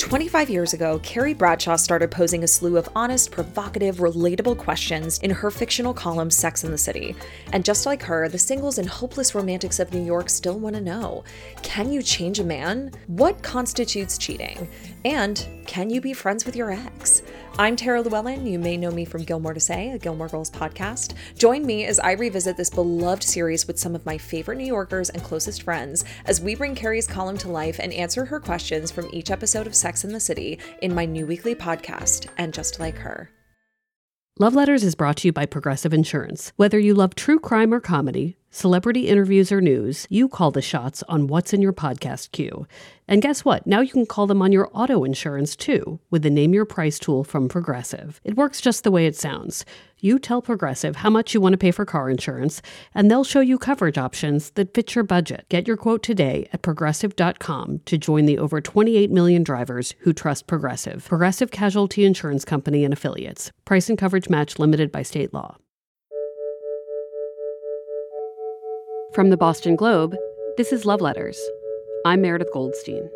25 years ago, Carrie Bradshaw started posing a slew of honest, provocative, relatable questions in her fictional column Sex and the City. And just like her, the singles and hopeless romantics of New York still want to know, can you change a man? What constitutes cheating? And can you be friends with your ex? I'm Tara Llewellyn. You may know me from Gilmore to Say, a Gilmore Girls podcast. Join me as I revisit this beloved series with some of my favorite New Yorkers and closest friends as we bring Carrie's column to life and answer her questions from each episode of Sex and the City in my new weekly podcast, And Just Like Her. Love Letters is brought to you by Progressive Insurance. Whether you love true crime or comedy, celebrity interviews or news, you call the shots on what's in your podcast queue. And guess what? Now you can call them on your auto insurance too with the Name Your Price tool from Progressive. It works just the way it sounds. You tell Progressive how much you want to pay for car insurance, and they'll show you coverage options that fit your budget. Get your quote today at Progressive.com to join the over 28 million drivers who trust Progressive. Progressive Casualty Insurance Company and Affiliates. Price and coverage match limited by state law. From the Boston Globe, this is Love Letters. I'm Meredith Goldstein.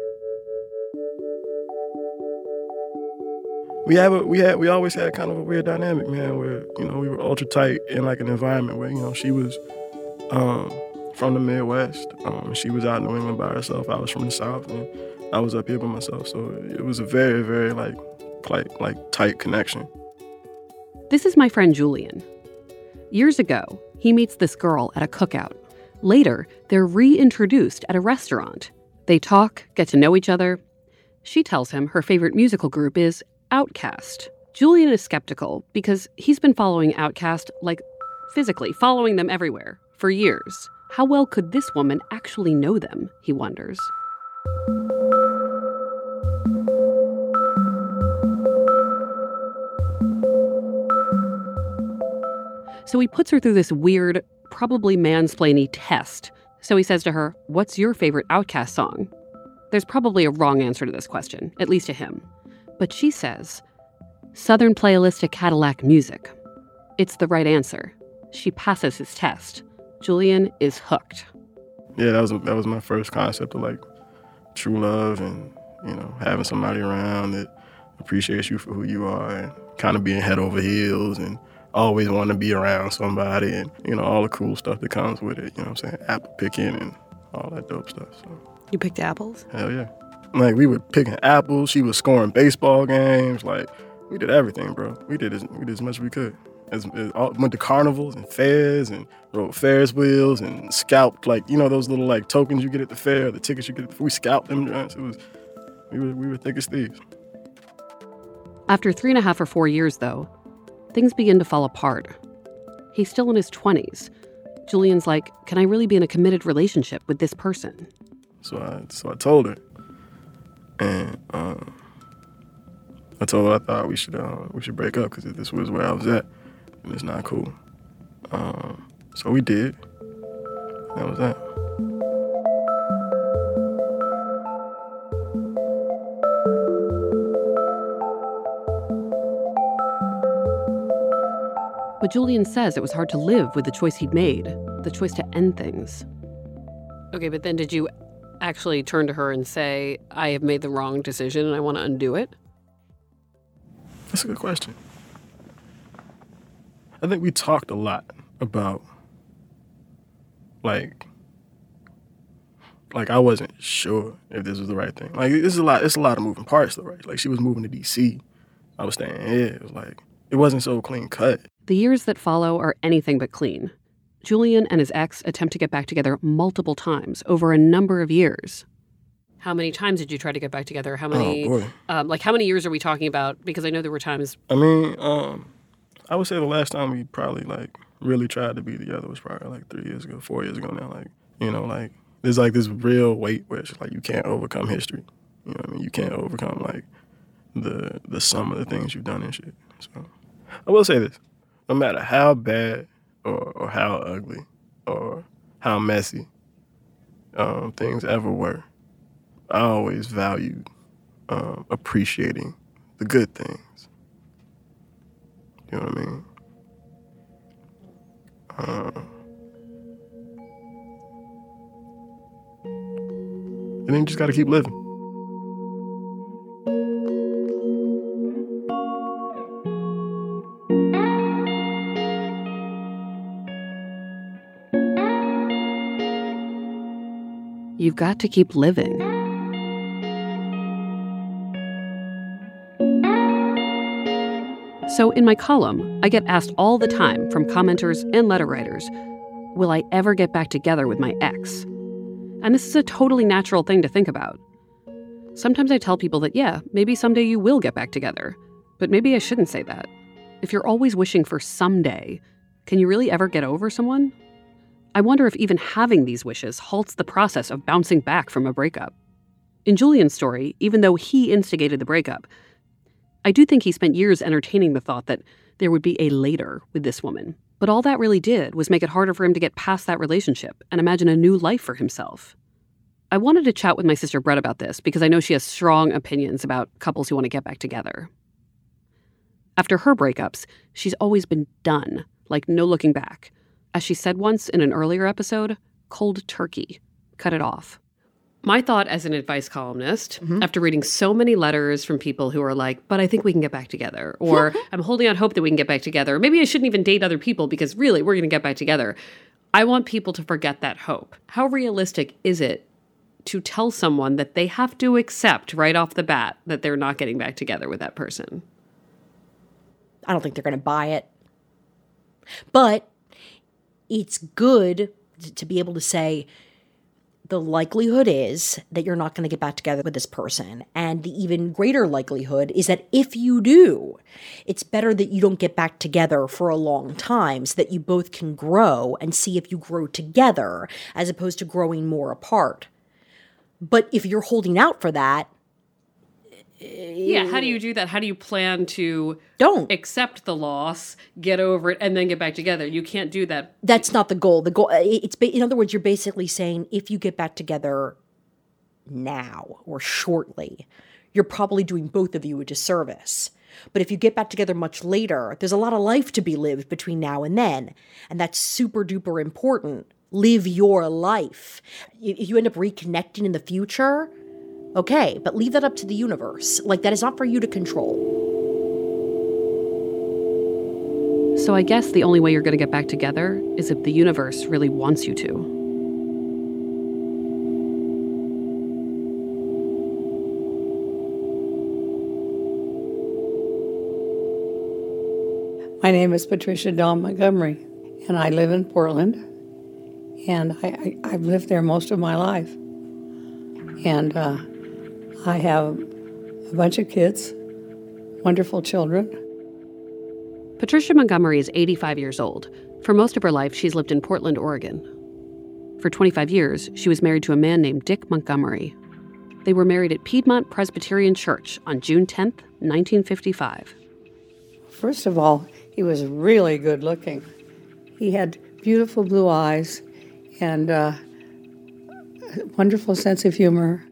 We always had kind of a weird dynamic, man, where, we were ultra tight in like an environment where, she was from the Midwest. She was out in New England by herself. I was from the South, and I was up here by myself. So it was a very, very like tight connection. This is my friend Julian. Years ago, he meets this girl at a cookout. Later, they're reintroduced at a restaurant. They talk, get to know each other. She tells him her favorite musical group is Outkast. Julian is skeptical because he's been following Outkast, physically following them everywhere, for years. How well could this woman actually know them, he wonders. So he puts her through this weird, probably mansplainy test. So he says to her, "What's your favorite Outkast song?" There's probably a wrong answer to this question, at least to him. But she says, "Southern Playalistic Cadillac Music." It's the right answer. She passes his test. Julian is hooked. Yeah, that was my first concept of true love and, having somebody around that appreciates you for who you are and kind of being head over heels and always wanting to be around somebody and, all the cool stuff that comes with it, apple picking and all that dope stuff. So. You picked apples? Hell yeah. We were picking apples, she was scoring baseball games, we did everything, bro. We did as much as we could. Went to carnivals and fairs and rode Ferris wheels and scalped, those little tokens you get at the fair, the tickets you get at the fair. We scalped them joints. We were thick as thieves. After 3.5 or 4 years, though, things begin to fall apart. He's still in his 20s. Julian's like, can I really be in a committed relationship with this person? So I told her. And I told her I thought we should break up because this was where I was at, and it's not cool. So we did. That was that. But Julian says it was hard to live with the choice he'd made, the choice to end things. Okay, but then did you actually turn to her and say, I have made the wrong decision and I want to undo it? That's a good question. I think we talked a lot about, I wasn't sure if this was the right thing. It's a lot of moving parts though, right? She was moving to D.C. I was staying here. It was it wasn't so clean cut. The years that follow are anything but clean. Julian and his ex attempt to get back together multiple times over a number of years. How many times did you try to get back together? How many? Oh, boy. How many years are we talking about? Because I know there were times. I mean, I would say the last time we probably really tried to be together was probably 3 years ago, 4 years ago now. There's this real weight where it's just you can't overcome history. You know what I mean? You can't overcome the sum of the things you've done and shit. So I will say this: no matter how bad or how ugly or how messy things ever were, I always valued appreciating the good things. You know what I mean? And then you just gotta keep living. you've got to keep living. So in my column, I get asked all the time from commenters and letter writers, will I ever get back together with my ex? And this is a totally natural thing to think about. Sometimes I tell people that, yeah, maybe someday you will get back together. But maybe I shouldn't say that. If you're always wishing for someday, can you really ever get over someone? I wonder if even having these wishes halts the process of bouncing back from a breakup. In Julian's story, even though he instigated the breakup, I do think he spent years entertaining the thought that there would be a later with this woman. But all that really did was make it harder for him to get past that relationship and imagine a new life for himself. I wanted to chat with my sister Brett about this because I know she has strong opinions about couples who want to get back together. After her breakups, she's always been done, like no looking back. As she said once in an earlier episode, cold turkey, cut it off. My thought as an advice columnist, after reading so many letters from people who are like, but I think we can get back together, or I'm holding out hope that we can get back together, or maybe I shouldn't even date other people because really we're going to get back together. I want people to forget that hope. How realistic is it to tell someone that they have to accept right off the bat that they're not getting back together with that person? I don't think they're going to buy it. But it's good to be able to say, the likelihood is that you're not going to get back together with this person. And the even greater likelihood is that if you do, it's better that you don't get back together for a long time so that you both can grow and see if you grow together as opposed to growing more apart. But if you're holding out for that, yeah, how do you do that? How do you plan to accept the loss, get over it, and then get back together? You can't do that. That's not the goal. The goal, in other words, you're basically saying if you get back together now or shortly, you're probably doing both of you a disservice. But if you get back together much later, there's a lot of life to be lived between now and then. And that's super duper important. Live your life. If you end up reconnecting in the future, okay, but leave that up to the universe. Like, that is not for you to control. So I guess the only way you're going to get back together is if the universe really wants you to. My name is Patricia Dawn Montgomery, and I live in Portland, and I've lived there most of my life. And I have a bunch of kids, wonderful children. Patricia Montgomery is 85 years old. For most of her life, she's lived in Portland, Oregon. For 25 years, she was married to a man named Dick Montgomery. They were married at Piedmont Presbyterian Church on June 10th, 1955. First of all, he was really good looking. He had beautiful blue eyes and a wonderful sense of humor.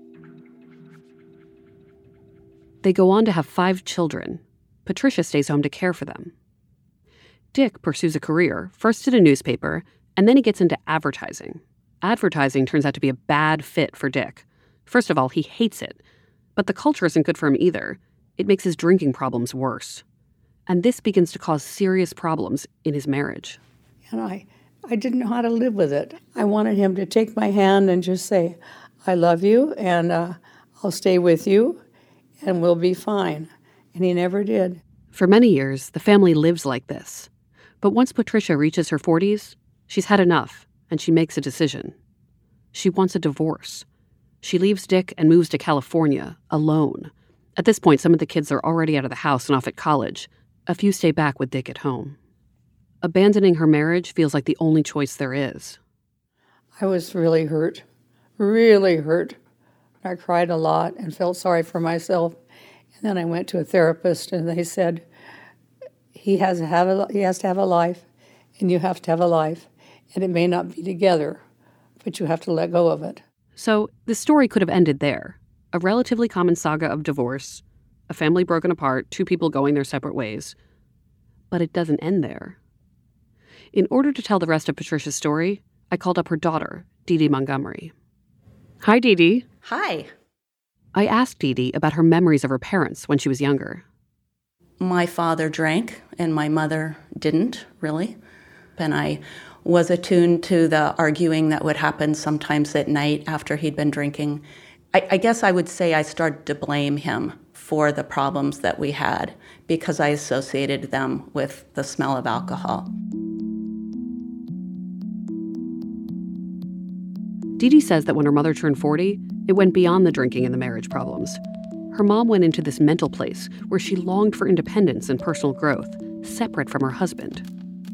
They go on to have 5 children. Patricia stays home to care for them. Dick pursues a career, first at a newspaper, and then he gets into advertising. Advertising turns out to be a bad fit for Dick. First of all, he hates it. But the culture isn't good for him either. It makes his drinking problems worse. And this begins to cause serious problems in his marriage. And I didn't know how to live with it. I wanted him to take my hand and just say, I love you, and I'll stay with you, and we'll be fine. And he never did. For many years, the family lives like this. But once Patricia reaches her 40s, she's had enough, and she makes a decision. She wants a divorce. She leaves Dick and moves to California, alone. At this point, some of the kids are already out of the house and off at college. A few stay back with Dick at home. Abandoning her marriage feels like the only choice there is. I was really hurt, really hurt. I cried a lot and felt sorry for myself. And then I went to a therapist, and they said, he has to have a life, and you have to have a life. And it may not be together, but you have to let go of it. So the story could have ended there. A relatively common saga of divorce, a family broken apart, 2 people going their separate ways. But it doesn't end there. In order to tell the rest of Patricia's story, I called up her daughter, Dee Dee Montgomery. Hi, Dee Dee. Hi. I asked Dee Dee about her memories of her parents when she was younger. My father drank, and my mother didn't, really. And I was attuned to the arguing that would happen sometimes at night after he'd been drinking. I guess I would say I started to blame him for the problems that we had because I associated them with the smell of alcohol. Dee Dee says that when her mother turned 40, it went beyond the drinking and the marriage problems. Her mom went into this mental place where she longed for independence and personal growth, separate from her husband.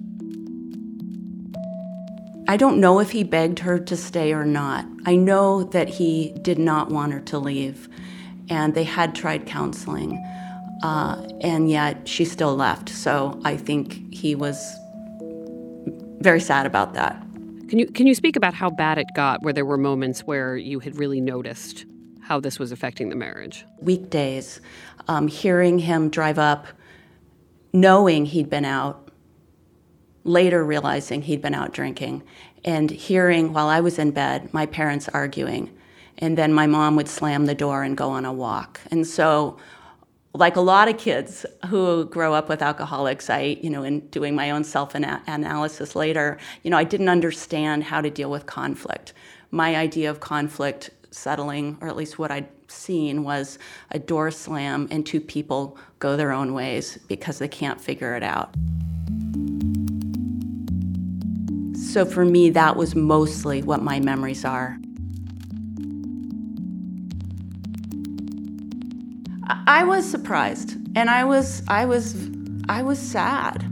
I don't know if he begged her to stay or not. I know that he did not want her to leave, and they had tried counseling, and yet she still left. So I think he was very sad about that. Can you speak about how bad it got, where there were moments where you had really noticed how this was affecting the marriage? Weekdays, hearing him drive up, knowing he'd been out, later realizing he'd been out drinking, and hearing while I was in bed my parents arguing, and then my mom would slam the door and go on a walk. And so, like a lot of kids who grow up with alcoholics, in doing my own self-analysis later, I didn't understand how to deal with conflict. My idea of conflict settling, or at least what I'd seen, was a door slam and two people go their own ways because they can't figure it out. So for me, that was mostly what my memories are. I was surprised, and I was sad.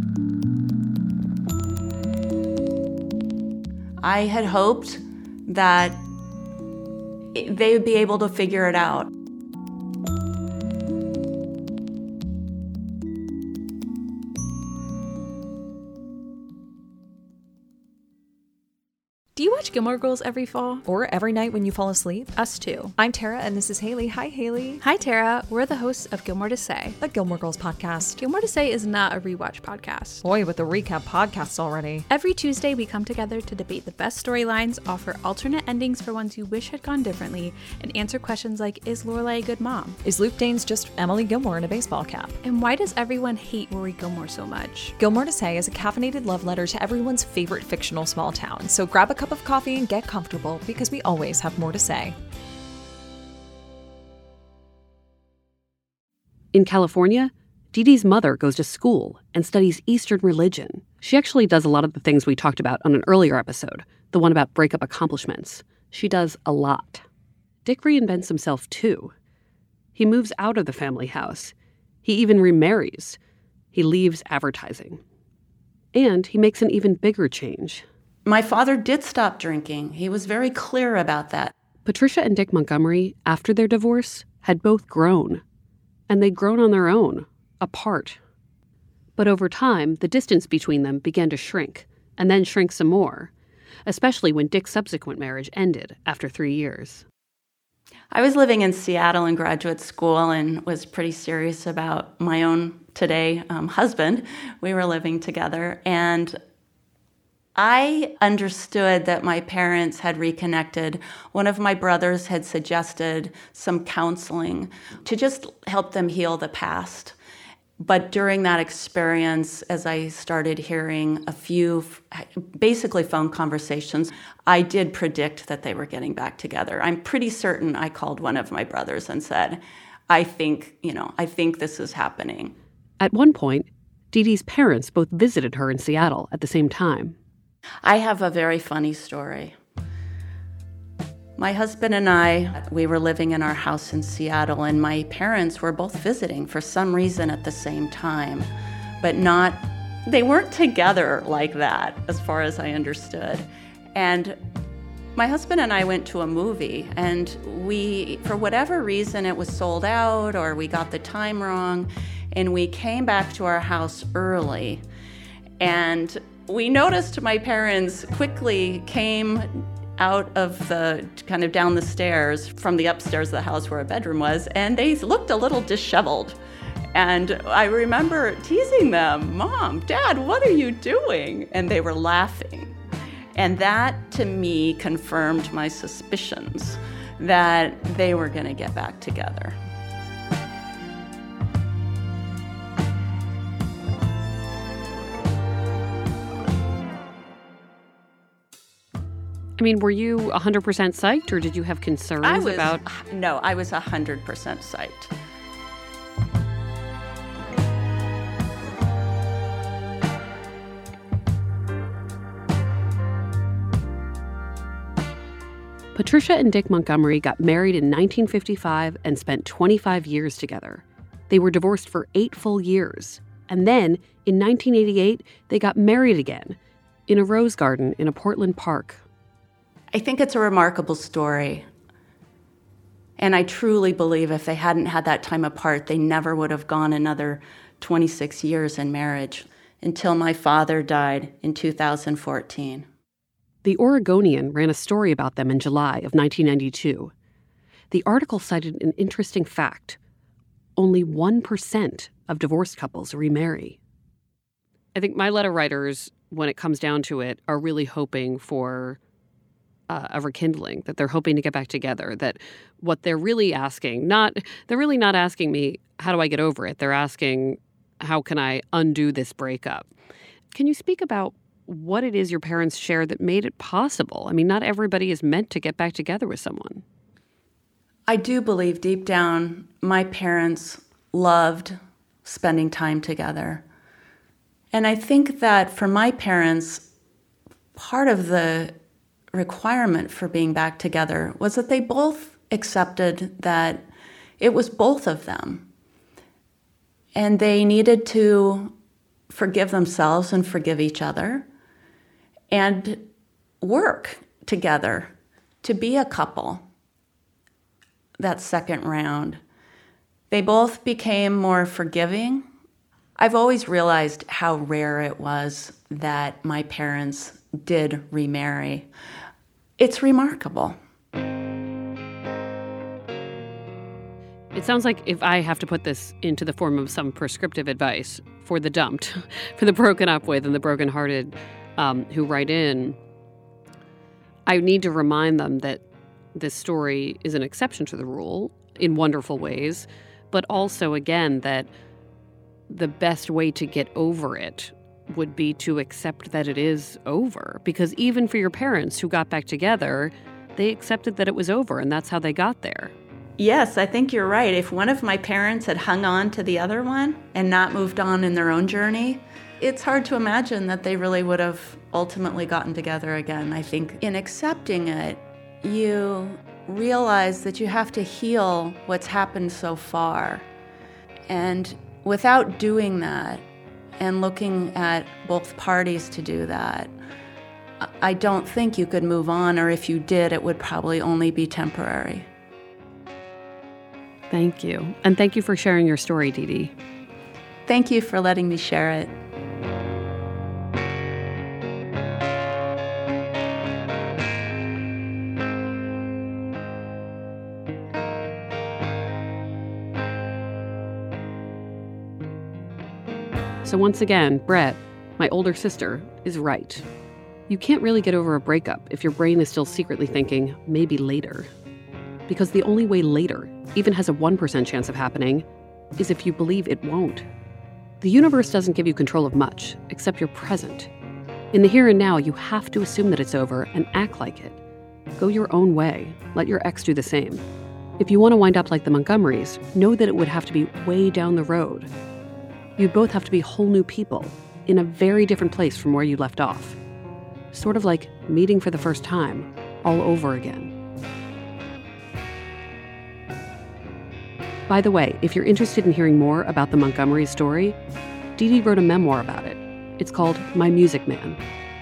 I had hoped that they would be able to figure it out. Do you watch Gilmore Girls every fall? Or every night when you fall asleep? Us too. I'm Tara, and this is Haley. Hi, Haley. Hi, Tara. We're the hosts of Gilmore to Say. A Gilmore Girls podcast. Gilmore to Say is not a rewatch podcast. Boy, with the recap podcasts already. Every Tuesday, we come together to debate the best storylines, offer alternate endings for ones you wish had gone differently, and answer questions like, is Lorelai a good mom? Is Luke Danes just Emily Gilmore in a baseball cap? And why does everyone hate Rory Gilmore so much? Gilmore to Say is a caffeinated love letter to everyone's favorite fictional small town. So grab a cup of coffee and get comfortable, because we always have more to say. In California, Dee Dee's mother goes to school and studies Eastern religion. She actually does a lot of the things we talked about on an earlier episode, the one about breakup accomplishments. She does a lot. Dick reinvents himself too. He moves out of the family house. He even remarries. He leaves advertising. And he makes an even bigger change. My father did stop drinking. He was very clear about that. Patricia and Dick Montgomery, after their divorce, had both grown. And they'd grown on their own, apart. But over time, the distance between them began to shrink, and then shrink some more, especially when Dick's subsequent marriage ended after 3 years. I was living in Seattle in graduate school and was pretty serious about my own today husband. We were living together, and I understood that my parents had reconnected. One of my brothers had suggested some counseling to just help them heal the past. But during that experience, as I started hearing a few basically phone conversations, I did predict that they were getting back together. I'm pretty certain I called one of my brothers and said, I think this is happening. At one point, Dee Dee's parents both visited her in Seattle at the same time. I have a very funny story. My husband and I, we were living in our house in Seattle, and my parents were both visiting for some reason at the same time, but they weren't together like that, as far as I understood. And my husband and I went to a movie, and for whatever reason, it was sold out, or we got the time wrong, and we came back to our house early. And we noticed my parents quickly came out of kind of down the stairs from the upstairs of the house where a bedroom was, and they looked a little disheveled. And I remember teasing them, Mom, Dad, what are you doing? And they were laughing. And that, to me, confirmed my suspicions that they were going to get back together. I mean, were you 100% psyched, or did you have concerns about... No, I was 100% psyched. Patricia and Dick Montgomery got married in 1955 and spent 25 years together. They were divorced for 8 full years. And then, in 1988, they got married again in a rose garden in a Portland park. I think it's a remarkable story. And I truly believe if they hadn't had that time apart, they never would have gone another 26 years in marriage until my father died in 2014. The Oregonian ran a story about them in July of 1992. The article cited an interesting fact. Only 1% of divorced couples remarry. I think my letter writers, when it comes down to it, are really hoping for a rekindling, that they're hoping to get back together, that what they're really asking, they're really not asking me, how do I get over it? They're asking, how can I undo this breakup? Can you speak about what it is your parents shared that made it possible? I mean, not everybody is meant to get back together with someone. I do believe deep down my parents loved spending time together. And I think that for my parents, part of the requirement for being back together was that they both accepted that it was both of them. And they needed to forgive themselves and forgive each other and work together to be a couple. That second round, they both became more forgiving. I've always realized how rare it was that my parents did remarry. It's remarkable. It sounds like if I have to put this into the form of some prescriptive advice for the dumped, for the broken up with and the brokenhearted who write in, I need to remind them that this story is an exception to the rule in wonderful ways, but also, again, that the best way to get over it would be to accept that it is over. Because even for your parents who got back together, they accepted that it was over, and that's how they got there. Yes, I think you're right. If one of my parents had hung on to the other one and not moved on in their own journey, it's hard to imagine that they really would have ultimately gotten together again. I think in accepting it, you realize that you have to heal what's happened so far. And without doing that and looking at both parties to do that, I don't think you could move on, or if you did, it would probably only be temporary. Thank you. And thank you for sharing your story, Dee Dee. Thank you for letting me share it. So once again, Brett, my older sister, is right. You can't really get over a breakup if your brain is still secretly thinking, maybe later. Because the only way later even has a 1% chance of happening is if you believe it won't. The universe doesn't give you control of much, except your present. In the here and now, you have to assume that it's over and act like it. Go your own way. Let your ex do the same. If you want to wind up like the Montgomerys, know that it would have to be way down the road. You'd both have to be whole new people, in a very different place from where you left off. Sort of like meeting for the first time, all over again. By the way, if you're interested in hearing more about the Montgomery story, Dee Dee wrote a memoir about it. It's called My Music Man.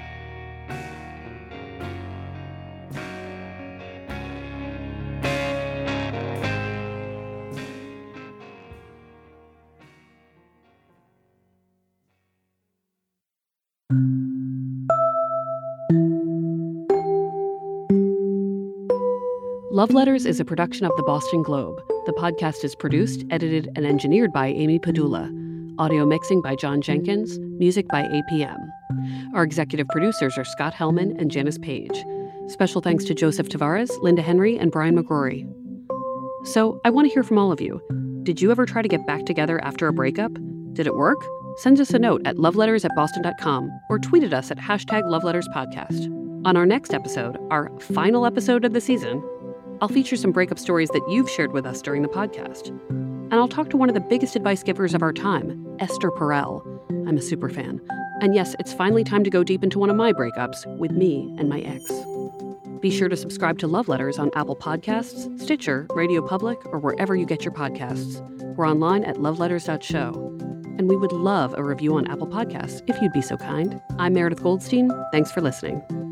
Love Letters is a production of the Boston Globe. The podcast is produced, edited, and engineered by Amy Padula. Audio mixing by John Jenkins. Music by APM. Our executive producers are Scott Hellman and Janice Page. Special thanks to Joseph Tavares, Linda Henry, and Brian McGrory. So, I want to hear from all of you. Did you ever try to get back together after a breakup? Did it work? Send us a note at loveletters@boston.com or tweet at us at #LoveLettersPodcast. On our next episode, our final episode of the season, I'll feature some breakup stories that you've shared with us during the podcast. And I'll talk to one of the biggest advice givers of our time, Esther Perel. I'm a super fan. And yes, it's finally time to go deep into one of my breakups with me and my ex. Be sure to subscribe to Love Letters on Apple Podcasts, Stitcher, Radio Public, or wherever you get your podcasts. We're online at loveletters.show. And we would love a review on Apple Podcasts if you'd be so kind. I'm Meredith Goldstein. Thanks for listening.